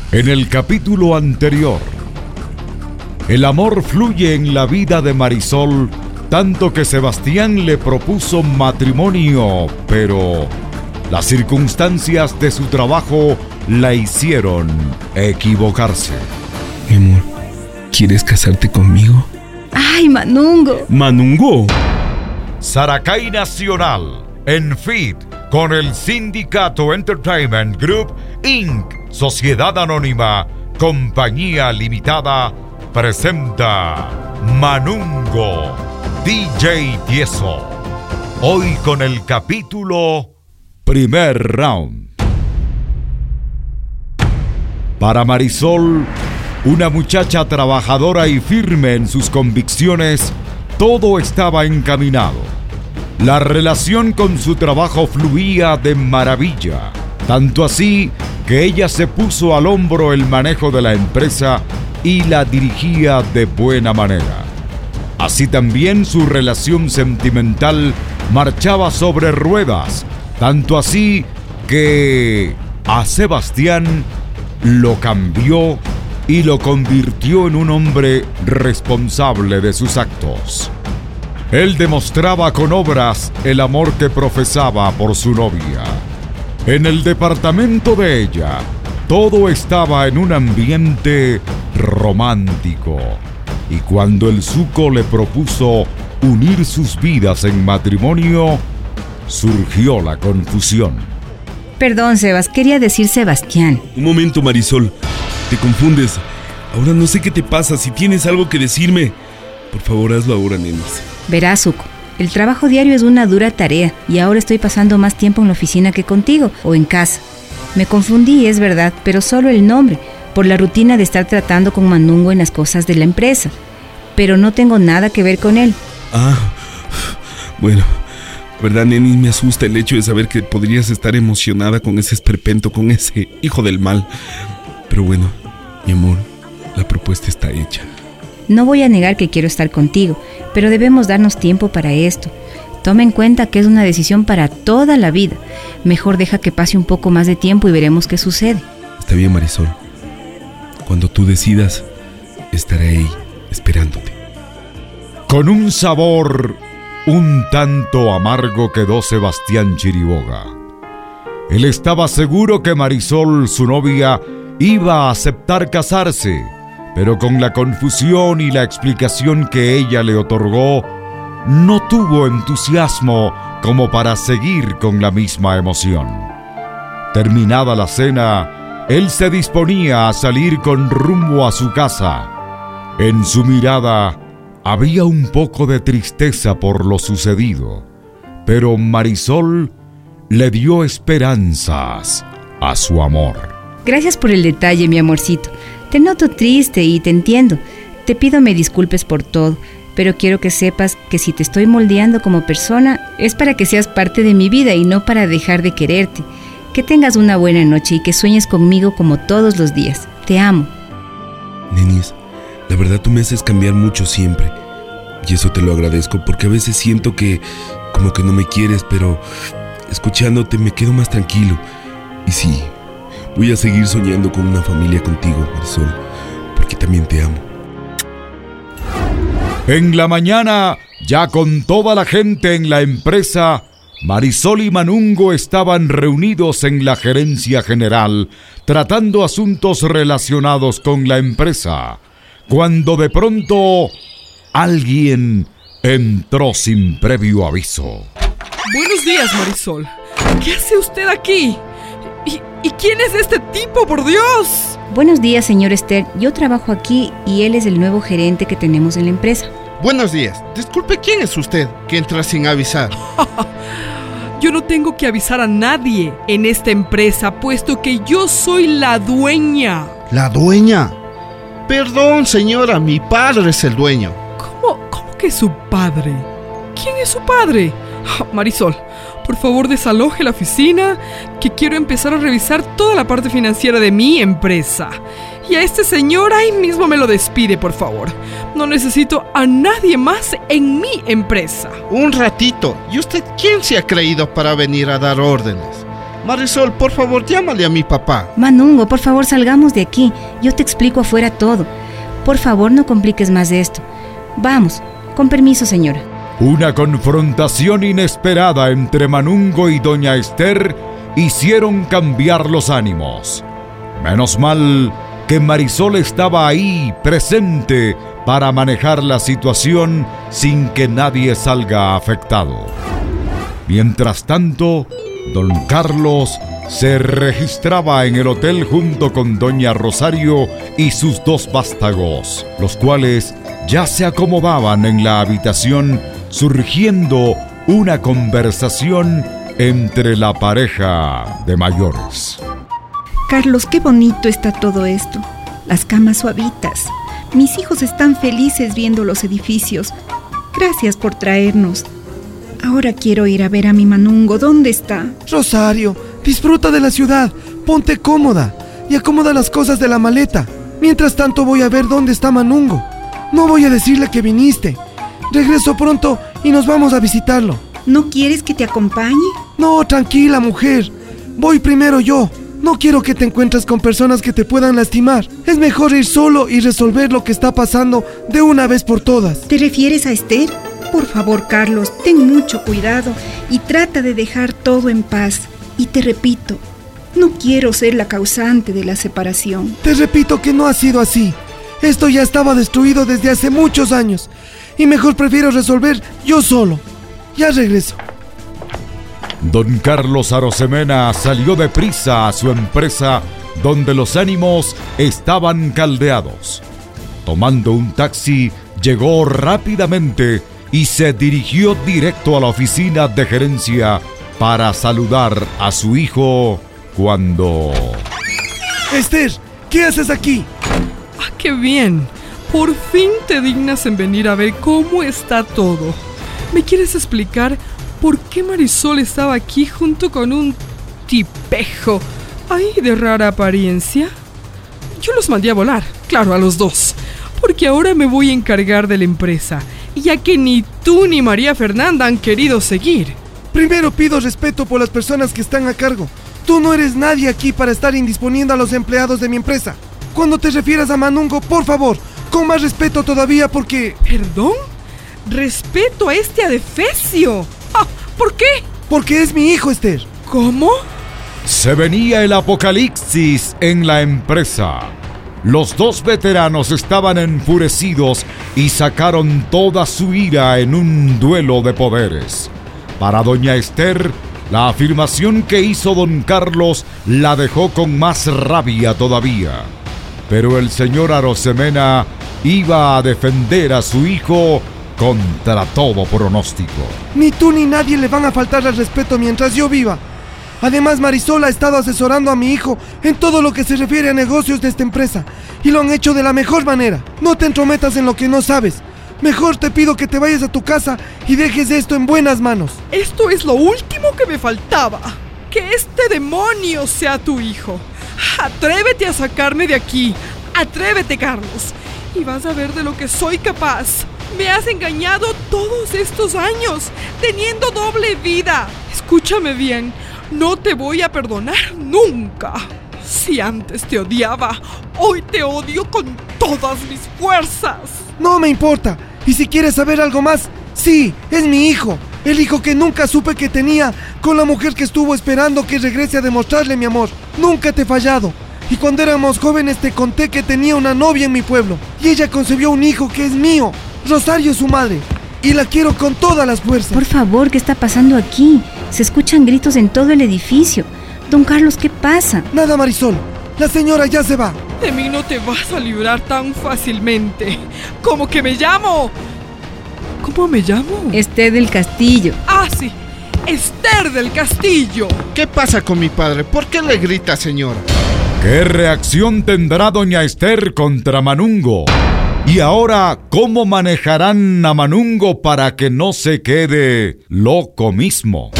En el capítulo anterior, el amor fluye en la vida de Marisol, tanto que Sebastián le propuso matrimonio, pero las circunstancias de su trabajo la hicieron equivocarse. Mi amor, ¿quieres casarte conmigo? ¡Ay, Manungo! ¿Manungo? Saracay Nacional, en FIT, con el Sindicato Entertainment Group, Inc., Sociedad Anónima, Compañía Limitada, presenta Manungo, DJ Tieso. Hoy con el capítulo Primer Round. Para Marisol, una muchacha trabajadora y firme en sus convicciones, todo estaba encaminado. La relación con su trabajo fluía de maravilla, tanto así que ella se puso al hombro el manejo de la empresa y la dirigía de buena manera. Así también su relación sentimental marchaba sobre ruedas, tanto así que a Sebastián lo cambió y lo convirtió en un hombre responsable de sus actos. Él demostraba con obras el amor que profesaba por su novia. En el departamento de ella, todo estaba en un ambiente romántico. Y cuando el Zuco le propuso unir sus vidas en matrimonio, surgió la confusión. Perdón, Sebas, quería decir Sebastián. Un momento, Marisol. Te confundes. Ahora no sé qué te pasa. Si tienes algo que decirme, por favor, hazlo ahora, nenis. Verás, Zuco, el trabajo diario es una dura tarea y ahora estoy pasando más tiempo en la oficina que contigo o en casa. Me confundí, es verdad, pero solo el nombre, por la rutina de estar tratando con Manungo en las cosas de la empresa. Pero no tengo nada que ver con él. Bueno, verdad, nenis, me asusta el hecho de saber que podrías estar emocionada con ese esperpento, con ese hijo del mal. Pero bueno, mi amor, la propuesta está hecha. No voy a negar que quiero estar contigo, pero debemos darnos tiempo para esto. Toma en cuenta que es una decisión para toda la vida. Mejor deja que pase un poco más de tiempo y veremos qué sucede. Está bien, Marisol. Cuando tú decidas, estaré ahí esperándote. Con un sabor un tanto amargo quedó Sebastián Chiriboga. Él estaba seguro que Marisol, su novia, iba a aceptar casarse, pero con la confusión y la explicación que ella le otorgó, no tuvo entusiasmo como para seguir con la misma emoción. Terminada la cena, él se disponía a salir con rumbo a su casa. En su mirada había un poco de tristeza por lo sucedido, pero Marisol le dio esperanzas a su amor. Gracias por el detalle, mi amorcito. Te noto triste y te entiendo. Te pido me disculpes por todo, pero quiero que sepas que si te estoy moldeando como persona, es para que seas parte de mi vida y no para dejar de quererte. Que tengas una buena noche y que sueñes conmigo como todos los días. Te amo. Nenis, la verdad tú me haces cambiar mucho siempre. Y eso te lo agradezco porque a veces siento que como que no me quieres, pero escuchándote me quedo más tranquilo. Y sí, voy a seguir soñando con una familia contigo, Marisol, porque también te amo. En la mañana, ya con toda la gente en la empresa, Marisol y Manungo estaban reunidos en la gerencia general, tratando asuntos relacionados con la empresa, cuando de pronto alguien entró sin previo aviso. Buenos días, Marisol. ¿Qué hace usted aquí? ¿Y quién es este tipo, por Dios? Buenos días, señor Esther. Yo trabajo aquí y él es el nuevo gerente que tenemos en la empresa. Buenos días. Disculpe, ¿quién es usted que entra sin avisar? Yo no tengo que avisar a nadie en esta empresa, puesto que yo soy la dueña. ¿La dueña? Perdón, señora, mi padre es el dueño. ¿Cómo que su padre? ¿Quién es su padre? Marisol, por favor desaloje la oficina, que quiero empezar a revisar toda la parte financiera de mi empresa. Y a este señor ahí mismo me lo despide, por favor. No necesito a nadie más en mi empresa. Un ratito. ¿Y usted quién se ha creído para venir a dar órdenes? Marisol, por favor, llámale a mi papá. Manungo, por favor, salgamos de aquí. Yo te explico afuera todo. Por favor, no compliques más de esto. Vamos, con permiso, señora. Una confrontación inesperada entre Manungo y doña Esther hicieron cambiar los ánimos. Menos mal que Marisol estaba ahí, presente, para manejar la situación sin que nadie salga afectado. Mientras tanto, don Carlos se registraba en el hotel junto con doña Rosario y sus dos vástagos, los cuales ya se acomodaban en la habitación, surgiendo una conversación entre la pareja de mayores. Carlos, qué bonito está todo esto. Las camas suavitas. Mis hijos están felices viendo los edificios. Gracias por traernos. Ahora quiero ir a ver a mi Manungo. ¿Dónde está? Rosario, disfruta de la ciudad. Ponte cómoda y acomoda las cosas de la maleta. Mientras tanto voy a ver dónde está Manungo. No voy a decirle que viniste. Regreso pronto y nos vamos a visitarlo. ¿No quieres que te acompañe? No, tranquila, mujer. Voy primero yo. No quiero que te encuentres con personas que te puedan lastimar. Es mejor ir solo y resolver lo que está pasando de una vez por todas. ¿Te refieres a Esther? Por favor, Carlos, ten mucho cuidado y trata de dejar todo en paz. Y te repito, no quiero ser la causante de la separación. Te repito que no ha sido así. Esto ya estaba destruido desde hace muchos años. Y mejor prefiero resolver yo solo. Ya regreso. Don Carlos Arosemena salió deprisa a su empresa, donde los ánimos estaban caldeados. Tomando un taxi, llegó rápidamente y se dirigió directo a la oficina de gerencia para saludar a su hijo cuando... Esther, ¿qué haces aquí? ¡Ah, qué bien! Por fin te dignas en venir a ver cómo está todo. ¿Me quieres explicar por qué Marisol estaba aquí junto con un tipejo ahí de rara apariencia? Yo los mandé a volar, claro, a los dos, porque ahora me voy a encargar de la empresa, ya que ni tú ni María Fernanda han querido seguir. Primero pido respeto por las personas que están a cargo. Tú no eres nadie aquí para estar indisponiendo a los empleados de mi empresa. Cuando te refieras a Manungo, por favor, con más respeto todavía porque... ¿Perdón? ¿Respeto a este adefesio? Ah, ¿por qué? Porque es mi hijo, Esther. ¿Cómo? Se venía el apocalipsis en la empresa. Los dos veteranos estaban enfurecidos y sacaron toda su ira en un duelo de poderes. Para doña Esther, la afirmación que hizo don Carlos la dejó con más rabia todavía. Pero el señor Arosemena iba a defender a su hijo contra todo pronóstico. Ni tú ni nadie le van a faltar al respeto mientras yo viva. Además, Marisol ha estado asesorando a mi hijo en todo lo que se refiere a negocios de esta empresa y lo han hecho de la mejor manera. No te entrometas en lo que no sabes. Mejor te pido que te vayas a tu casa y dejes esto en buenas manos. Esto es lo último que me faltaba. Que este demonio sea tu hijo. Atrévete a sacarme de aquí. Atrévete, Carlos. Y vas a ver de lo que soy capaz. Me has engañado todos estos años, teniendo doble vida. Escúchame bien, no te voy a perdonar nunca. Si antes te odiaba, hoy te odio con todas mis fuerzas. No me importa. Y si quieres saber algo más, sí, es mi hijo. El hijo que nunca supe que tenía, con la mujer que estuvo esperando que regrese a demostrarle mi amor. Nunca te he fallado. Y cuando éramos jóvenes te conté que tenía una novia en mi pueblo. Y ella concebió un hijo que es mío. Rosario es su madre. Y la quiero con todas las fuerzas. Por favor, ¿qué está pasando aquí? Se escuchan gritos en todo el edificio. Don Carlos, ¿qué pasa? Nada, Marisol. La señora ya se va. De mí no te vas a librar tan fácilmente. ¿Cómo que me llamo? ¿Cómo me llamo? Esther del Castillo. Ah, sí. Esther del Castillo. ¿Qué pasa con mi padre? ¿Por qué le grita, señora? ¿Qué reacción tendrá doña Esther contra Manungo? Y ahora, ¿cómo manejarán a Manungo para que no se quede loco mismo?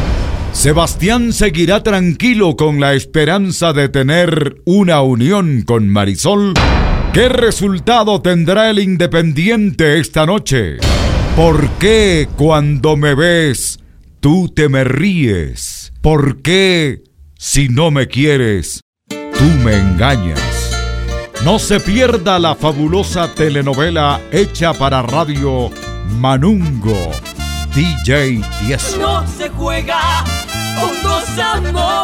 Sebastián seguirá tranquilo con la esperanza de tener una unión con Marisol. ¿Qué resultado tendrá el Independiente esta noche? ¿Por qué cuando me ves, tú te me ríes? ¿Por qué Si no me quieres, tú me engañas. No se pierda la fabulosa telenovela hecha para radio Manungo, DJ Tiesto. No se juega con dos amores.